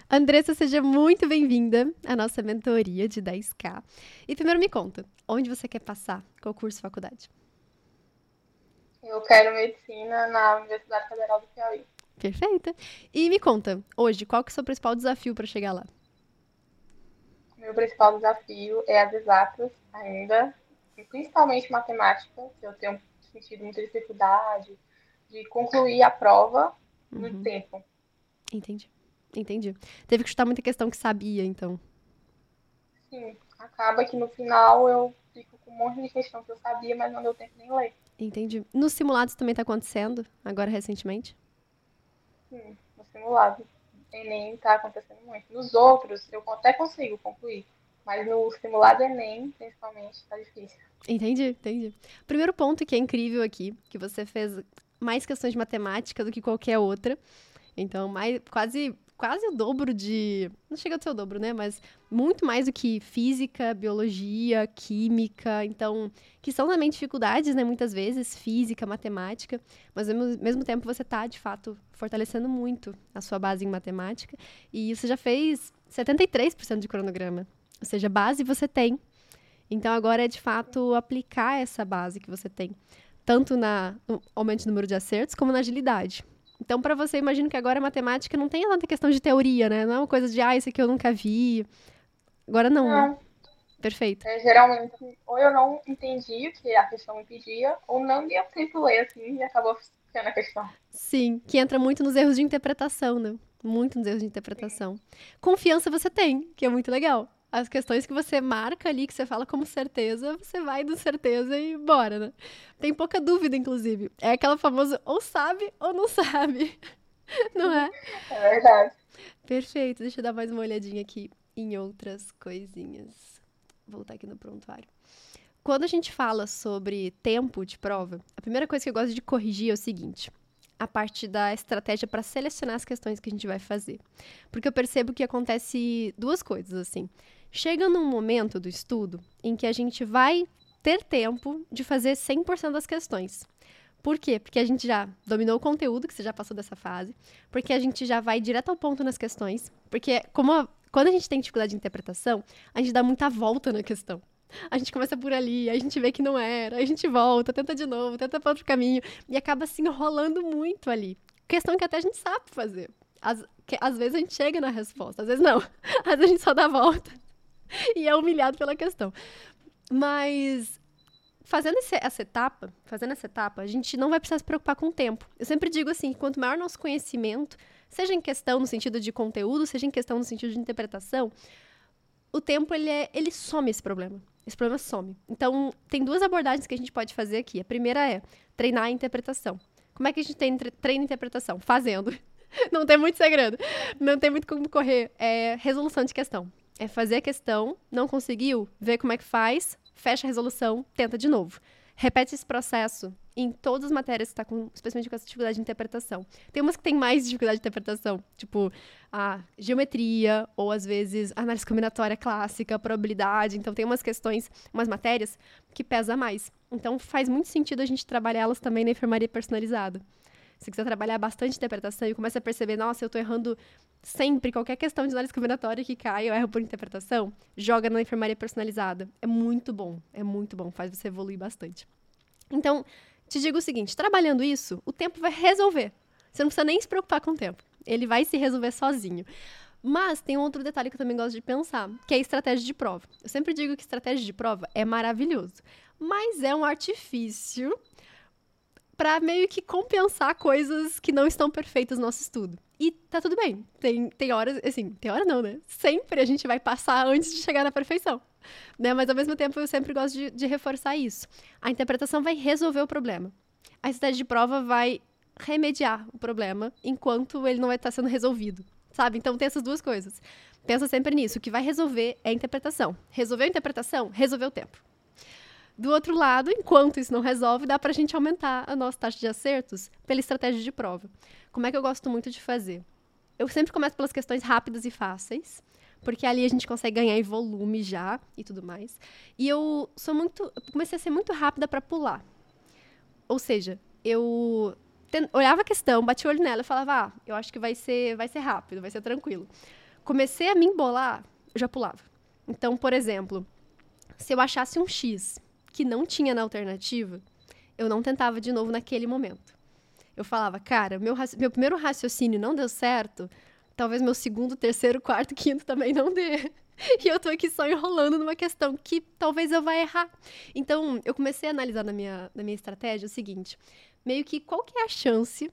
Andressa, seja muito bem-vinda à nossa mentoria de 10K. E primeiro me conta, onde você quer passar? Qual curso, faculdade? Eu quero medicina na Universidade Federal do Piauí. Perfeita. E me conta, hoje, qual que é o seu principal desafio para chegar lá? Meu principal desafio é as exatas ainda, e principalmente matemática, que eu tenho sentido muita dificuldade de concluir a prova no tempo. Entendi, entendi. Teve que chutar muita questão que sabia, então. Sim, acaba que no final eu fico com um monte de questão que eu sabia, mas não deu tempo nem ler. Entendi. Nos simulados também tá acontecendo, agora recentemente? Sim, no simulado. Enem está acontecendo muito. Nos outros eu até consigo concluir, mas no simulado Enem, principalmente, está difícil. Entendi, entendi. Primeiro ponto que é incrível aqui, que você fez mais questões de matemática do que qualquer outra. Então, quase o dobro de. Não chega a ser o dobro, né? Mas muito mais do que física, biologia, química. Então, que são também dificuldades, né? Muitas vezes, física, matemática. Mas ao mesmo tempo você está, de fato, fortalecendo muito a sua base em matemática. E você já fez 73% de cronograma. Ou seja, base você tem. Então, agora é, de fato, aplicar essa base que você tem. Tanto no aumento do número de acertos, como na agilidade. Então, para você, imagino que agora a matemática não tenha tanta questão de teoria, né? Não é uma coisa de, isso aqui eu nunca vi. Agora não, né? Não, Perfeito. geralmente, ou eu não entendi o que a questão me pedia, ou não deu tempo ler assim e acabou ficando a questão. Sim, que entra muito nos erros de interpretação, né? Muito nos erros de Sim, interpretação. Confiança você tem, que é muito legal. As questões que você marca ali, que você fala como certeza, você vai do certeza e bora, né? Tem pouca dúvida, inclusive. É aquela famosa ou sabe ou não sabe, não é? é verdade. Perfeito, deixa eu dar mais uma olhadinha aqui em outras coisinhas. Voltar aqui no prontuário. Quando a gente fala sobre tempo de prova, a primeira coisa que eu gosto de corrigir é o seguinte: a parte da estratégia para selecionar as questões que a gente vai fazer. Porque eu percebo que acontece duas coisas assim. Chega num momento do estudo em que a gente vai ter tempo de fazer 100% das questões. Por quê? Porque a gente já dominou o conteúdo, que você já passou dessa fase, porque a gente já vai direto ao ponto nas questões, porque quando a gente tem dificuldade de interpretação, a gente dá muita volta na questão. A gente começa por ali, aí a gente vê que não era, aí a gente volta, tenta de novo, tenta para outro caminho, e acaba se enrolando muito ali. Questão que até a gente sabe fazer. Às vezes a gente chega na resposta, às vezes não. Às vezes a gente só dá a volta e é humilhado pela questão. Mas fazendo essa etapa, a gente não vai precisar se preocupar com o tempo. Eu sempre digo assim, quanto maior nosso conhecimento, seja em questão no sentido de conteúdo, seja em questão no sentido de interpretação, o tempo, ele some esse problema. Esse problema some. Então, tem duas abordagens que a gente pode fazer aqui. A primeira é treinar a interpretação. Como é que a gente treina a interpretação? Fazendo. Não tem muito segredo. Não tem muito como correr. É resolução de questão. É fazer a questão, não conseguiu, ver como é que faz, fecha a resolução, tenta de novo. Repete esse processo em todas as matérias que está com, especialmente com essa dificuldade de interpretação. Tem umas que tem mais dificuldade de interpretação, tipo a geometria, ou às vezes análise combinatória clássica, probabilidade. Então tem umas questões, umas matérias que pesa mais. Então faz muito sentido a gente trabalhar elas também na enfermaria personalizada. Se quiser trabalhar bastante interpretação e começa a perceber, nossa, eu tô errando sempre, qualquer questão de análise combinatória que cai, eu erro por interpretação, joga na enfermaria personalizada. É muito bom, faz você evoluir bastante. Então, te digo o seguinte, trabalhando isso, o tempo vai resolver. Você não precisa nem se preocupar com o tempo. Ele vai se resolver sozinho. Mas tem um outro detalhe que eu também gosto de pensar, que é a estratégia de prova. Eu sempre digo que estratégia de prova é maravilhoso, mas é um artifício para meio que compensar coisas que não estão perfeitas no nosso estudo. E tá tudo bem. Tem horas, assim, tem hora não, né? Sempre a gente vai passar antes de chegar na perfeição. Né? Mas ao mesmo tempo eu sempre gosto de reforçar isso. A interpretação vai resolver o problema. A estratégia de prova vai remediar o problema enquanto ele não vai estar sendo resolvido. Sabe? Então tem essas duas coisas. Pensa sempre nisso. O que vai resolver é a interpretação. Resolveu a interpretação, resolveu o tempo. Do outro lado, enquanto isso não resolve, dá pra gente aumentar a nossa taxa de acertos pela estratégia de prova. Como é que eu gosto muito de fazer? Eu sempre começo pelas questões rápidas e fáceis, porque ali a gente consegue ganhar em volume já e tudo mais. E eu comecei a ser muito rápida para pular. Ou seja, olhava a questão, batia o olho nela e falava, eu acho que vai ser rápido, vai ser tranquilo. comecei a me embolar, eu já pulava. Então, por exemplo, se eu achasse um X que não tinha na alternativa, eu não tentava de novo naquele momento. Eu falava, cara, meu primeiro raciocínio não deu certo, talvez meu segundo, terceiro, quarto, quinto também não dê. E eu tô aqui só enrolando numa questão que talvez eu vá errar. Então, eu comecei a analisar na minha estratégia o seguinte, meio que qual que é a chance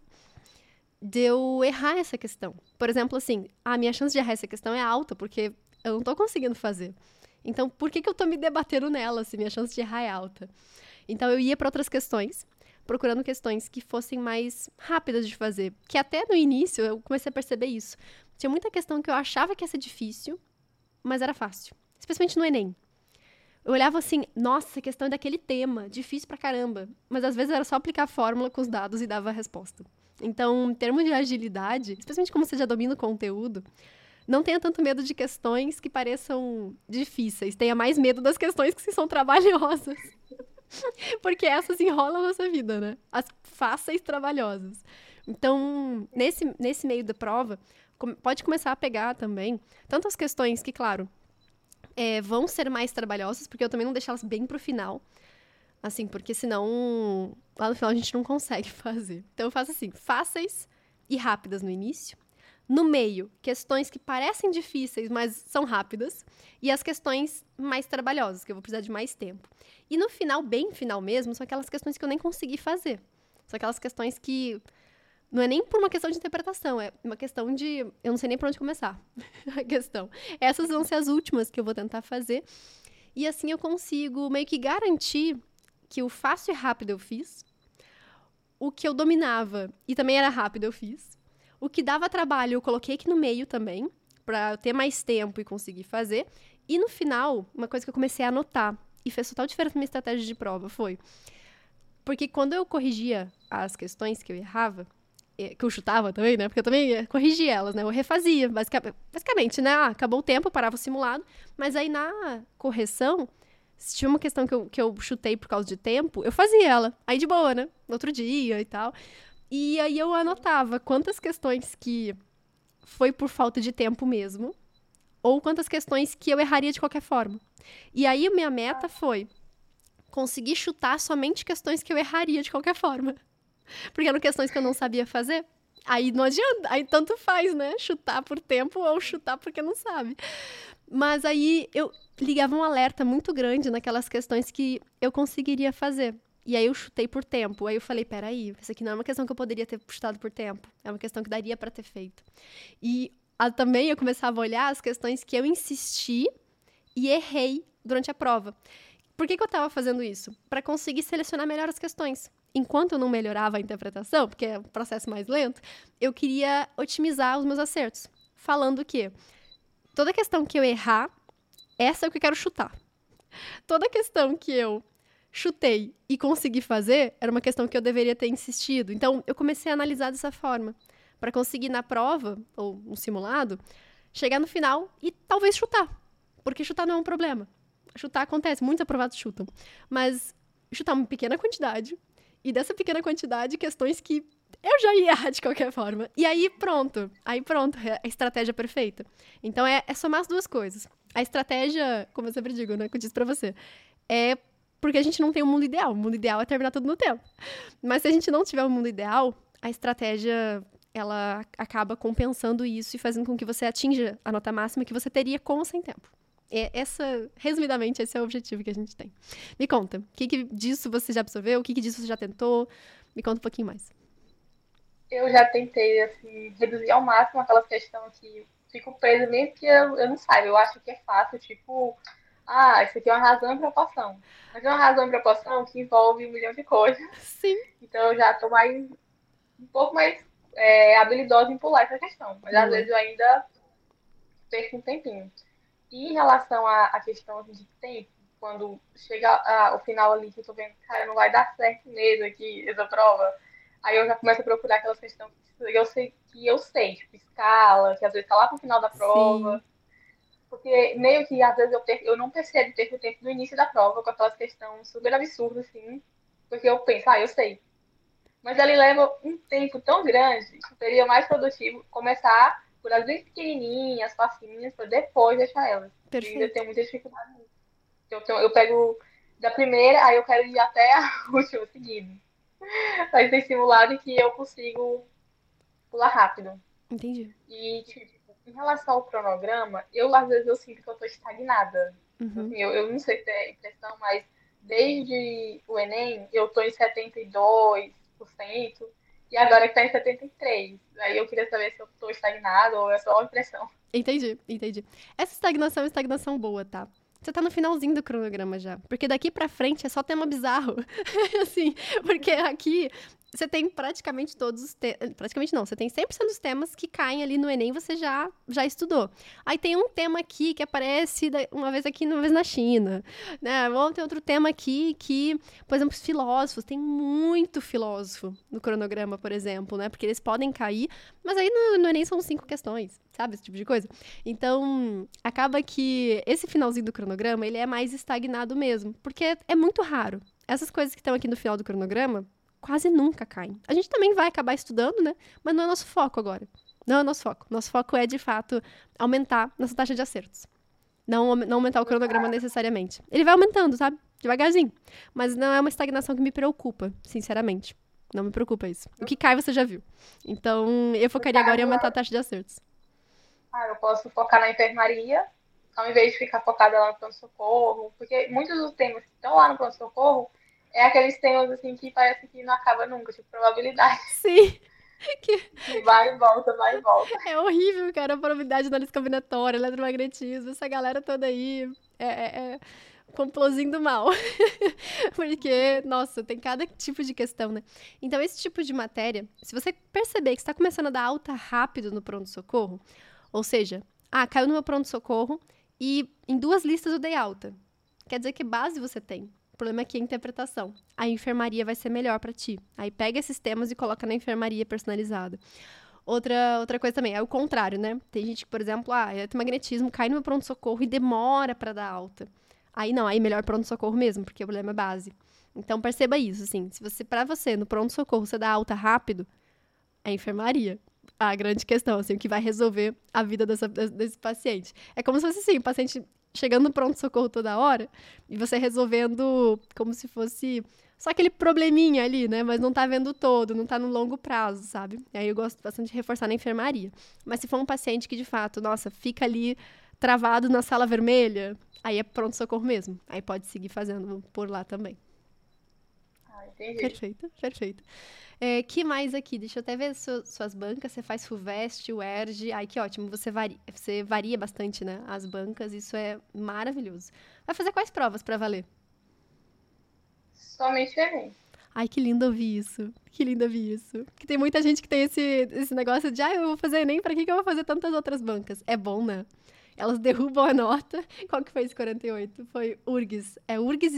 de eu errar essa questão? Por exemplo, assim, a minha chance de errar essa questão é alta, porque eu não tô conseguindo fazer. Então, por que eu tô me debatendo nela se minha chance de errar é alta? Então, eu ia para outras questões, procurando questões que fossem mais rápidas de fazer. Que até no início eu comecei a perceber isso. Tinha muita questão que eu achava que ia ser difícil, mas era fácil. Especialmente no Enem. Eu olhava assim, nossa, essa questão é daquele tema, difícil pra caramba. Mas às vezes era só aplicar a fórmula com os dados e dava a resposta. Então, em termos de agilidade, especialmente como você já domina o conteúdo, não tenha tanto medo de questões que pareçam difíceis. Tenha mais medo das questões que são trabalhosas. Porque essas enrolam a nossa vida, né? As fáceis trabalhosas. Então, nesse meio da prova, pode começar a pegar também tantas questões que, claro, vão ser mais trabalhosas, porque eu também não deixo elas bem pro final. Assim, porque senão, lá no final a gente não consegue fazer. Então eu faço assim, fáceis e rápidas no início. No meio, questões que parecem difíceis, mas são rápidas. E as questões mais trabalhosas, que eu vou precisar de mais tempo. E no final, bem final mesmo, são aquelas questões que eu nem consegui fazer. São aquelas questões que não é nem por uma questão de interpretação, é uma questão de... Eu não sei nem por onde começar a questão. Essas vão ser as últimas que eu vou tentar fazer. E assim eu consigo meio que garantir que o fácil e rápido eu fiz. O que eu dominava e também era rápido eu fiz. O que dava trabalho eu coloquei aqui no meio também, pra eu ter mais tempo e conseguir fazer. E no final, uma coisa que eu comecei a anotar, e fez total diferença na minha estratégia de prova, foi... Porque quando eu corrigia as questões que eu errava, que eu chutava também, né? Porque eu também corrigia elas, né? Eu refazia, basicamente, né? Acabou o tempo, eu parava o simulado. Mas aí na correção, se tinha uma questão que eu chutei por causa de tempo, eu fazia ela. Aí de boa, né? No outro dia e tal. E aí eu anotava quantas questões que foi por falta de tempo mesmo, ou quantas questões que eu erraria de qualquer forma. E aí a minha meta foi conseguir chutar somente questões que eu erraria de qualquer forma. Porque eram questões que eu não sabia fazer. Aí não adianta, aí tanto faz, né? Chutar por tempo ou chutar porque não sabe. Mas aí eu ligava um alerta muito grande naquelas questões que eu conseguiria fazer. E aí eu chutei por tempo. Aí eu falei, peraí, essa aqui não é uma questão que eu poderia ter chutado por tempo. É uma questão que daria pra ter feito. E também eu começava a olhar as questões que eu insisti e errei durante a prova. Por que eu estava fazendo isso? Para conseguir selecionar melhor as questões. Enquanto eu não melhorava a interpretação, porque é um processo mais lento, eu queria otimizar os meus acertos. Falando que toda questão que eu errar, essa é o que eu quero chutar. Toda questão que eu chutei e consegui fazer, era uma questão que eu deveria ter insistido. Então, eu comecei a analisar dessa forma. Para conseguir na prova, ou no simulado, chegar no final e talvez chutar. Porque chutar não é um problema. Chutar acontece, muitos aprovados chutam. Mas chutar uma pequena quantidade. E dessa pequena quantidade, questões que eu já ia errar de qualquer forma. E aí, pronto. É a estratégia perfeita. Então, é somar as duas coisas. A estratégia, como eu sempre digo, né? Que eu disse pra você. É porque a gente não tem um mundo ideal. O mundo ideal é terminar tudo no tempo. Mas se a gente não tiver um mundo ideal, a estratégia... ela acaba compensando isso e fazendo com que você atinja a nota máxima que você teria com ou sem tempo. Resumidamente, esse é o objetivo que a gente tem. Me conta, o que disso você já absorveu? O que disso você já tentou? Me conta um pouquinho mais. Eu já tentei, assim, reduzir ao máximo aquelas questões que fico presa, mesmo que eu não saiba. Eu acho que é fácil, tipo, isso aqui é uma razão e proporção. Mas é uma razão e proporção que envolve 1 milhão de coisas. Sim. Então eu já tô um pouco mais habilidosa em pular essa questão. Mas às vezes eu ainda perco um tempinho. E em relação à questão assim, de tempo, quando chega o final ali, que eu tô vendo, cara, não vai dar certo mesmo aqui, essa prova, aí eu já começo a procurar aquelas questões que eu sei, tipo escala, que às vezes tá lá pro final da prova. Sim. Porque meio que às vezes eu não percebo ter o tempo do início da prova com aquelas questões super absurdas, assim, porque eu penso, eu sei. Mas ele leva um tempo tão grande que seria mais produtivo começar procurar bem pequenininhas, facinhas, para depois deixar elas. E ainda Perfeito. tenho muita dificuldade nisso. Eu pego da primeira, aí eu quero ir até a última seguida. Mas tem simulado que eu consigo pular rápido. Entendi. E, tipo, em relação ao cronograma, às vezes eu sinto que eu tô estagnada. Uhum. Assim, eu não sei se é impressão, mas desde o Enem eu tô em 72%, e agora que tá em 73%. Aí eu queria saber se eu tô estagnada ou é só uma impressão. Entendi, entendi. Essa estagnação é estagnação boa, tá? Você tá no finalzinho do cronograma já. Porque daqui pra frente é só tema bizarro. Assim, porque aqui você tem praticamente todos os temas. Praticamente não, você tem 100% dos temas que caem ali no Enem, você já estudou. Aí tem um tema aqui que aparece uma vez aqui, uma vez na China. Né? Ou tem outro tema aqui que, por exemplo, os filósofos, tem muito filósofo no cronograma, por exemplo, né? Porque eles podem cair, mas aí no Enem são 5 questões, sabe? Esse tipo de coisa. Então, acaba que esse finalzinho do cronograma, ele é mais estagnado mesmo, porque é muito raro. Essas coisas que estão aqui no final do cronograma quase nunca caem. A gente também vai acabar estudando, né? Mas não é nosso foco agora. Não é nosso foco. Nosso foco é, de fato, aumentar nossa taxa de acertos. Não aumentar o cronograma necessariamente. Ele vai aumentando, sabe? Devagarzinho. Mas não é uma estagnação que me preocupa, sinceramente. Não me preocupa isso. O que cai você já viu. Então, eu No focaria agora em caso, aumentar a taxa de acertos. eu posso focar na enfermaria, ao invés de ficar focada lá no pronto-socorro, porque muitos dos temas que estão lá no pronto-socorro é aqueles temas assim que parece que não acaba nunca, tipo probabilidade Sim, de vai e volta, vai e volta. é horrível, cara. A probabilidade de análise combinatória, eletromagnetismo, essa galera toda aí é complôzinho do mal. Porque, nossa, tem cada tipo de questão, né? Então, esse tipo de matéria, se você perceber que está começando a dar alta rápido no pronto-socorro, ou seja, caiu no meu pronto-socorro e em 2 listas eu dei alta. Quer dizer que base você tem. O problema aqui é a interpretação. A enfermaria vai ser melhor pra ti. Aí pega esses temas e coloca na enfermaria personalizada. Outra coisa também, é o contrário, né? Tem gente que, por exemplo, eletromagnetismo cai no meu pronto-socorro e demora pra dar alta. Aí não, aí melhor pronto-socorro mesmo, porque o problema é base. Então perceba isso, assim, se você, pra você, no pronto-socorro, você dá alta rápido, é enfermaria. A grande questão, assim, o que vai resolver a vida desse paciente. É como se fosse assim, o paciente chegando no pronto-socorro toda hora e você resolvendo como se fosse só aquele probleminha ali, né? Mas não tá vendo o todo, não tá no longo prazo, sabe? Aí eu gosto bastante de reforçar na enfermaria. Mas se for um paciente que, de fato, nossa, fica ali travado na sala vermelha, aí é pronto-socorro mesmo. Aí pode seguir fazendo por lá também. Entendi. Perfeito, perfeito. Que mais aqui? Deixa eu até ver suas bancas. Você faz FUVEST, UERJ. Ai, que ótimo. Você varia bastante, né? As bancas. Isso é maravilhoso. Vai fazer quais provas pra valer? Somente Enem. Ai, que lindo ouvir isso. Que lindo ouvir isso. Porque tem muita gente que tem esse negócio de, eu vou fazer Enem, pra que eu vou fazer tantas outras bancas? É bom, né? Elas derrubam a nota. Qual que foi esse 48? Foi URGS. É URGS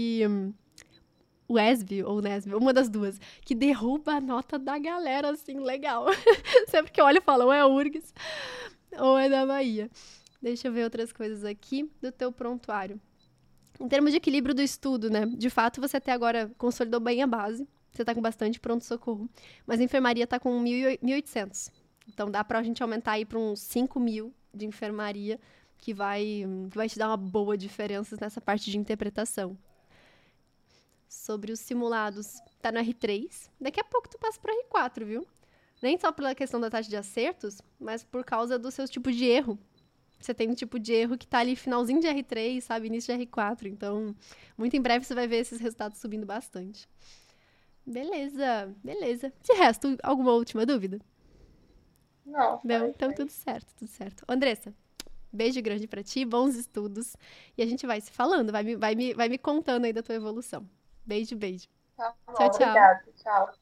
o ESB ou NESB, uma das duas, que derruba a nota da galera, assim, legal. Sempre que eu olho, eu falo, ou é a URGS ou é da Bahia. Deixa eu ver outras coisas aqui do teu prontuário. Em termos de equilíbrio do estudo, né? De fato, você até agora consolidou bem a base. Você tá com bastante pronto-socorro. Mas a enfermaria tá com 1.800. Então dá pra gente aumentar aí pra uns 5.000 de enfermaria, que vai te dar uma boa diferença nessa parte de interpretação. Sobre os simulados, tá no R3. Daqui a pouco tu passa pro R4, viu? Nem só pela questão da taxa de acertos, mas por causa dos seus tipos de erro. Você tem um tipo de erro que tá ali finalzinho de R3, sabe? Início de R4. Então, muito em breve você vai ver esses resultados subindo bastante. Beleza, beleza. De resto, alguma última dúvida? Não, só Não? isso Então, aí. tudo certo, tudo certo. Andressa, beijo grande pra ti, bons estudos. E a gente vai se falando, vai me contando aí da tua evolução. Beijo, beijo. Tá bom, Tchau, tchau. obrigada. Tchau.